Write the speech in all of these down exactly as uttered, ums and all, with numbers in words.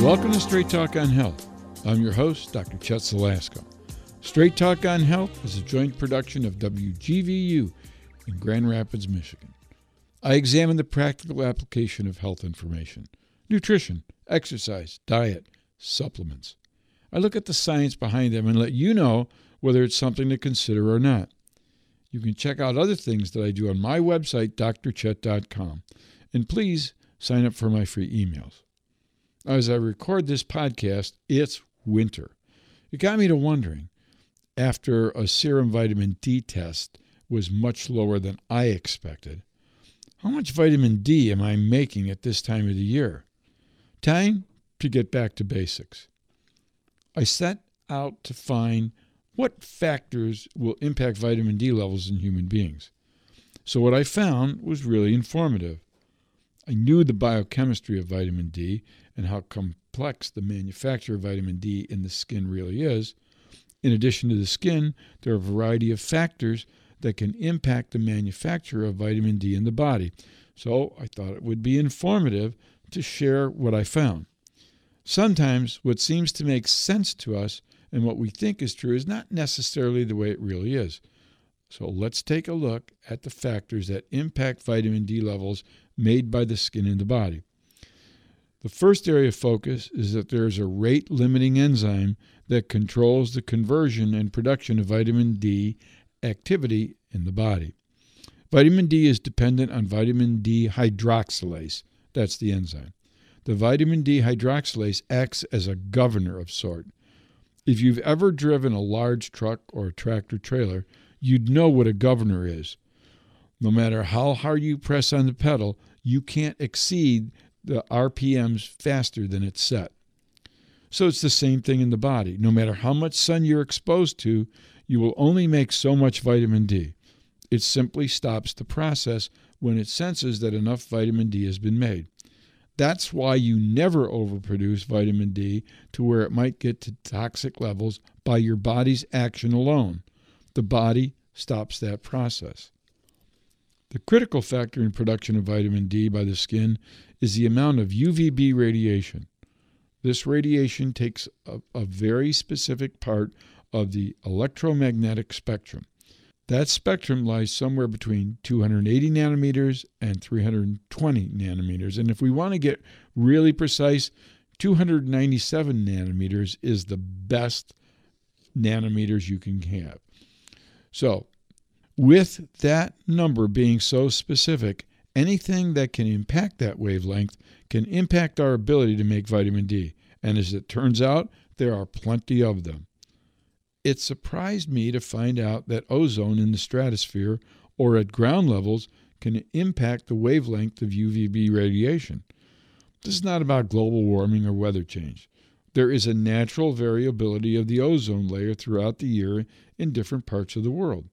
Welcome to Straight Talk on Health. I'm your host, Doctor Chet Salasco. Straight Talk on Health is a joint production of W G V U in Grand Rapids, Michigan. I examine the practical application of health information, nutrition, exercise, diet, supplements. I look at the science behind them and let you know whether it's something to consider or not. You can check out other things that I do on my website, D R chet dot com. And please sign up for my free emails. As I record this podcast, it's winter. It got me to wondering, after a serum vitamin D test was much lower than I expected, how much vitamin D am I making at this time of the year? Time to get back to basics. I set out to find what factors will impact vitamin D levels in human beings. So what I found was really informative. I knew the biochemistry of vitamin D and how complex the manufacture of vitamin D in the skin really is. In addition to the skin, there are a variety of factors that can impact the manufacture of vitamin D in the body. So I thought it would be informative to share what I found. Sometimes what seems to make sense to us and what we think is true is not necessarily the way it really is. So let's take a look at the factors that impact vitamin D levels made by the skin in the body. The first area of focus is that there is a rate-limiting enzyme that controls the conversion and production of vitamin D activity in the body. Vitamin D is dependent on vitamin D hydroxylase. That's the enzyme. The vitamin D hydroxylase acts as a governor of sort. If you've ever driven a large truck or a tractor trailer, you'd know what a governor is. No matter how hard you press on the pedal, you can't exceed the R P Ms faster than it's set. So it's the same thing in the body. No matter how much sun you're exposed to, you will only make so much vitamin D. It simply stops the process when it senses that enough vitamin D has been made. That's why you never overproduce vitamin D to where it might get to toxic levels by your body's action alone. The body stops that process. The critical factor in production of vitamin D by the skin is the amount of U V B radiation. This radiation takes a, a very specific part of the electromagnetic spectrum. That spectrum lies somewhere between two hundred eighty nanometers and three hundred twenty nanometers. And if we want to get really precise, two hundred ninety-seven nanometers is the best nanometers you can have. So, with that number being so specific, anything that can impact that wavelength can impact our ability to make vitamin D. And as it turns out, there are plenty of them. It surprised me to find out that ozone in the stratosphere or at ground levels can impact the wavelength of U V B radiation. This is not about global warming or weather change. There is a natural variability of the ozone layer throughout the year in different parts of the world.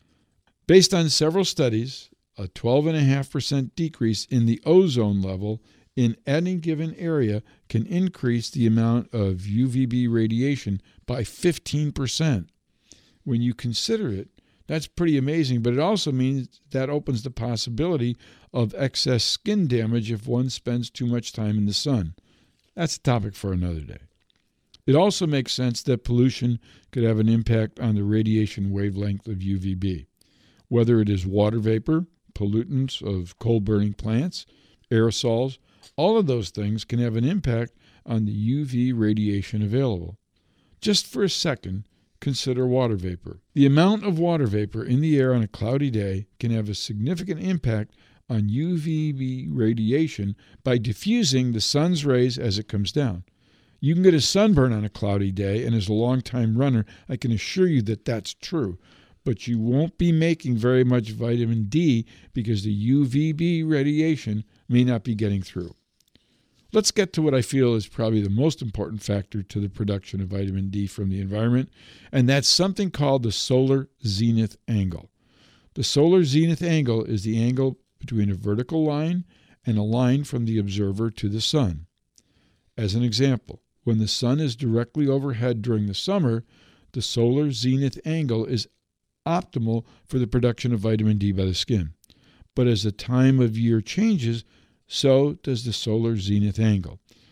Based on several studies, a twelve point five percent decrease in the ozone level in any given area can increase the amount of U V B radiation by fifteen percent. When you consider it, that's pretty amazing, but it also means that opens the possibility of excess skin damage if one spends too much time in the sun. That's a topic for another day. It also makes sense that pollution could have an impact on the radiation wavelength of U V B. Whether it is water vapor, pollutants of coal-burning plants, aerosols, all of those things can have an impact on the U V radiation available. Just for a second, consider water vapor. The amount of water vapor in the air on a cloudy day can have a significant impact on U V B radiation by diffusing the sun's rays as it comes down. You can get a sunburn on a cloudy day, and as a long-time runner, I can assure you that that's true. But you won't be making very much vitamin D because the U V B radiation may not be getting through. Let's get to what I feel is probably the most important factor to the production of vitamin D from the environment, and that's something called the solar zenith angle. The solar zenith angle is the angle between a vertical line and a line from the observer to the sun. As an example, when the sun is directly overhead during the summer, the solar zenith angle is optimal for the production of vitamin D by the skin. But as the time of year changes, so does the solar zenith angle.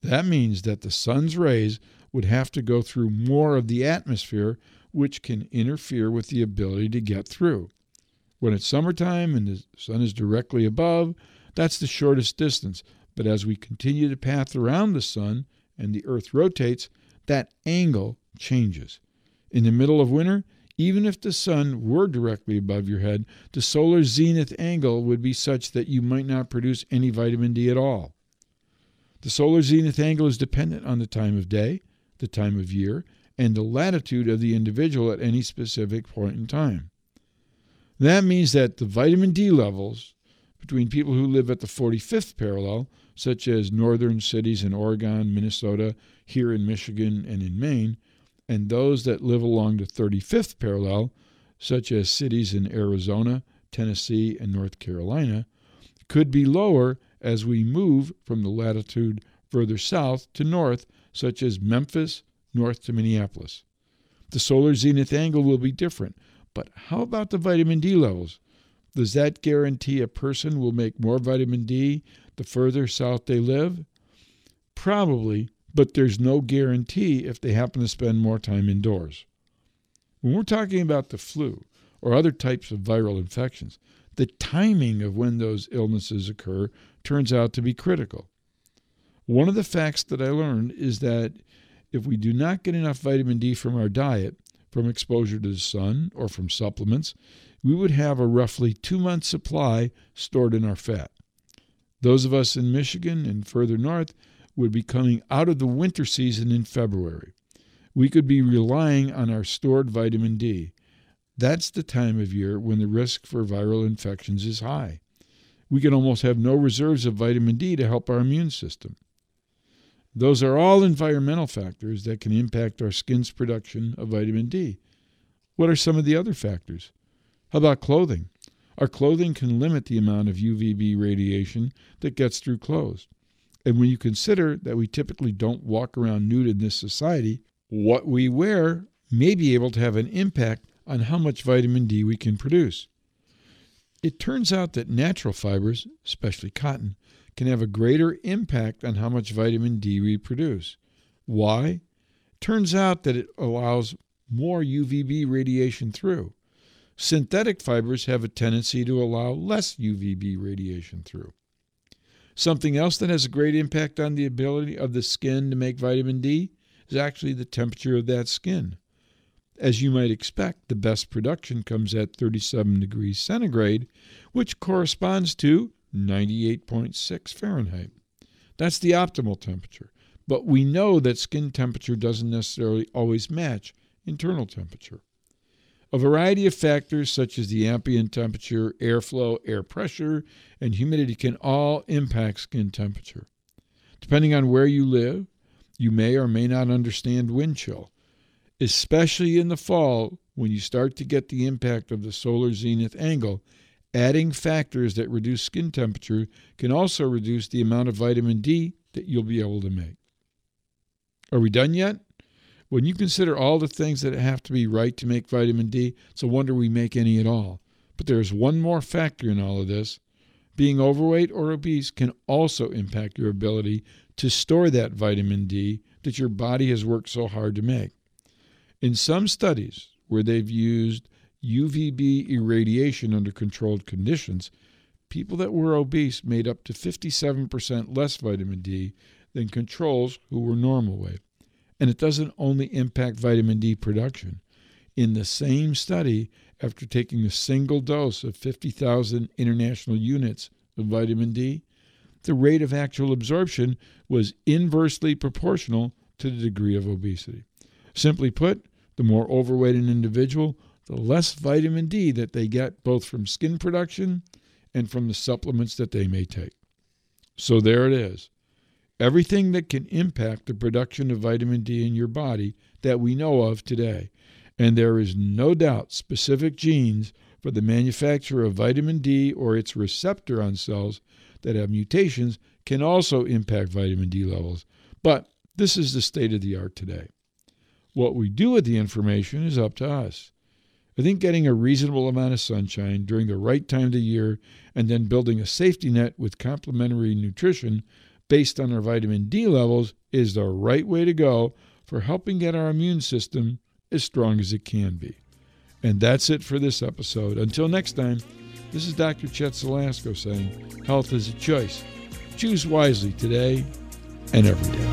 That means that the sun's rays would have to go through more of the atmosphere, which can interfere with the ability to get through. When it's summertime and the sun is directly above, that's the shortest distance. But as we continue to path around the sun and the earth rotates, that angle changes. In the middle of winter, even if the sun were directly above your head, the solar zenith angle would be such that you might not produce any vitamin D at all. The solar zenith angle is dependent on the time of day, the time of year, and the latitude of the individual at any specific point in time. That means that the vitamin D levels between people who live at the forty-fifth parallel, such as northern cities in Oregon, Minnesota, here in Michigan, and in Maine, and those that live along the thirty-fifth parallel, such as cities in Arizona, Tennessee, and North Carolina, could be lower as we move from the latitude further south to north, such as Memphis, north to Minneapolis. The solar zenith angle will be different, but how about the vitamin D levels? Does that guarantee a person will make more vitamin D the further south they live? Probably, but there's no guarantee if they happen to spend more time indoors. When we're talking about the flu or other types of viral infections, the timing of when those illnesses occur turns out to be critical. One of the facts that I learned is that if we do not get enough vitamin D from our diet, from exposure to the sun, or from supplements, we would have a roughly two-month supply stored in our fat. Those of us in Michigan and further north would be coming out of the winter season in February. We could be relying on our stored vitamin D. That's the time of year when the risk for viral infections is high. We can almost have no reserves of vitamin D to help our immune system. Those are all environmental factors that can impact our skin's production of vitamin D. What are some of the other factors? How about clothing? Our clothing can limit the amount of U V B radiation that gets through clothes. And when you consider that we typically don't walk around nude in this society, what we wear may be able to have an impact on how much vitamin D we can produce. It turns out that natural fibers, especially cotton, can have a greater impact on how much vitamin D we produce. Why? Turns out that it allows more U V B radiation through. Synthetic fibers have a tendency to allow less U V B radiation through. Something else that has a great impact on the ability of the skin to make vitamin D is actually the temperature of that skin. As you might expect, the best production comes at thirty-seven degrees centigrade, which corresponds to ninety-eight point six Fahrenheit. That's the optimal temperature, but we know that skin temperature doesn't necessarily always match internal temperature. A variety of factors such as the ambient temperature, airflow, air pressure, and humidity can all impact skin temperature. Depending on where you live, you may or may not understand wind chill, especially in the fall when you start to get the impact of the solar zenith angle. Adding factors that reduce skin temperature can also reduce the amount of vitamin D that you'll be able to make. Are we done yet? When you consider all the things that have to be right to make vitamin D, it's a wonder we make any at all. But there's one more factor in all of this. Being overweight or obese can also impact your ability to store that vitamin D that your body has worked so hard to make. In some studies where they've used U V B irradiation under controlled conditions, people that were obese made up to fifty-seven percent less vitamin D than controls who were normal weight. And it doesn't only impact vitamin D production. In the same study, after taking a single dose of fifty thousand international units of vitamin D, the rate of actual absorption was inversely proportional to the degree of obesity. Simply put, the more overweight an individual, the less vitamin D that they get both from skin production and from the supplements that they may take. So there it is. Everything that can impact the production of vitamin D in your body that we know of today. And there is no doubt specific genes for the manufacture of vitamin D or its receptor on cells that have mutations can also impact vitamin D levels. But this is the state of the art today. What we do with the information is up to us. I think getting a reasonable amount of sunshine during the right time of the year and then building a safety net with complementary nutrition based on our vitamin D levels is the right way to go for helping get our immune system as strong as it can be. And that's it for this episode. Until next time, this is Doctor Chet Zelasco saying, health is a choice. Choose wisely today and every day.